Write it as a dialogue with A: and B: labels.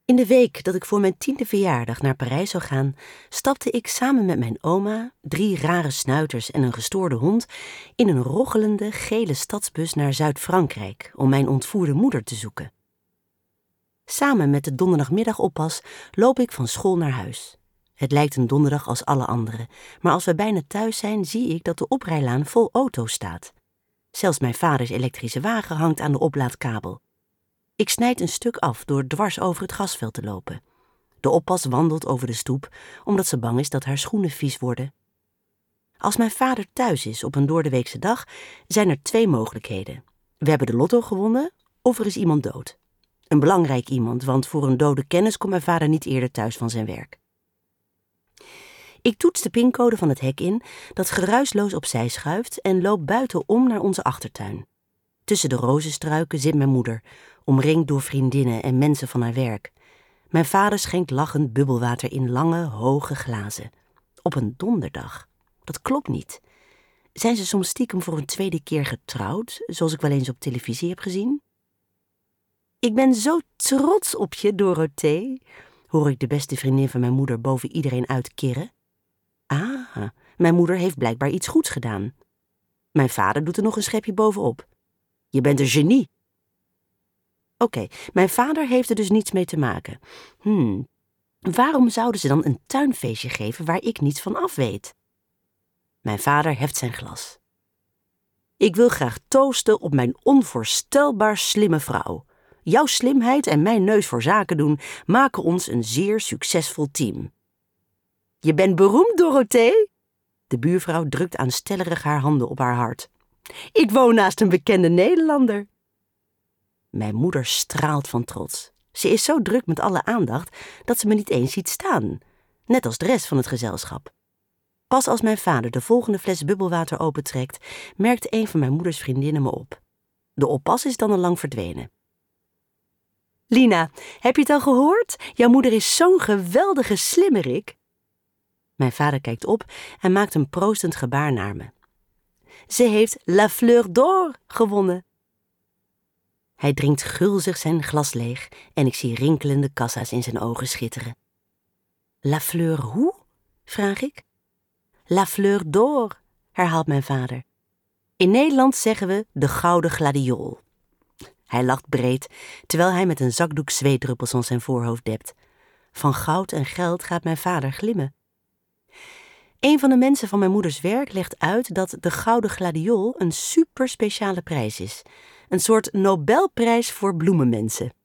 A: In de week dat ik voor mijn 10e verjaardag naar Parijs zou gaan, stapte ik samen met mijn oma, 3 rare snuiters en een gestoorde hond in een roggelende gele stadsbus naar Zuid-Frankrijk om mijn ontvoerde moeder te zoeken. Samen met de donderdagmiddagoppas loop ik van school naar huis. Het lijkt een donderdag als alle andere, maar als we bijna thuis zijn zie ik dat de oprijlaan vol auto's staat. Zelfs mijn vaders elektrische wagen hangt aan de oplaadkabel. Ik snijd een stuk af door dwars over het gasveld te lopen. De oppas wandelt over de stoep, omdat ze bang is dat haar schoenen vies worden. Als mijn vader thuis is op een doordeweekse dag, zijn er 2 mogelijkheden. We hebben de lotto gewonnen, of er is iemand dood. Een belangrijk iemand, want voor een dode kennis komt mijn vader niet eerder thuis van zijn werk. Ik toets de pincode van het hek in, dat geruisloos opzij schuift en loop buitenom naar onze achtertuin. Tussen de rozenstruiken zit mijn moeder, omringd door vriendinnen en mensen van haar werk. Mijn vader schenkt lachend bubbelwater in lange, hoge glazen. Op een donderdag. Dat klopt niet. Zijn ze soms stiekem voor een 2e keer getrouwd, zoals ik wel eens op televisie heb gezien? Ik ben zo trots op je, Dorothee, hoor ik de beste vriendin van mijn moeder boven iedereen uitkirren. Ah, mijn moeder heeft blijkbaar iets goeds gedaan. Mijn vader doet er nog een schepje bovenop. Je bent een genie. Oké, mijn vader heeft er dus niets mee te maken. Waarom zouden ze dan een tuinfeestje geven waar ik niets van af weet? Mijn vader heft zijn glas. Ik wil graag toosten op mijn onvoorstelbaar slimme vrouw. Jouw slimheid en mijn neus voor zaken doen maken ons een zeer succesvol team. Je bent beroemd, Dorothee. De buurvrouw drukt aanstellerig haar handen op haar hart. Ik woon naast een bekende Nederlander. Mijn moeder straalt van trots. Ze is zo druk met alle aandacht dat ze me niet eens ziet staan. Net als de rest van het gezelschap. Pas als mijn vader de volgende fles bubbelwater opentrekt, merkt een van mijn moeders vriendinnen me op. De oppas is dan al lang verdwenen. Lina, heb je het al gehoord? Jouw moeder is zo'n geweldige slimmerik. Mijn vader kijkt op en maakt een proostend gebaar naar me. Ze heeft La Fleur d'Or gewonnen. Hij drinkt gulzig zijn glas leeg en ik zie rinkelende kassa's in zijn ogen schitteren. La Fleur hoe? Vraag ik. La Fleur d'Or, herhaalt mijn vader. In Nederland zeggen we de gouden gladiool. Hij lacht breed, terwijl hij met een zakdoek zweetdruppels op zijn voorhoofd dept. Van goud en geld gaat mijn vader glimmen. Een van de mensen van mijn moeders werk legt uit dat de gouden gladiool een super speciale prijs is. Een soort Nobelprijs voor bloemenmensen.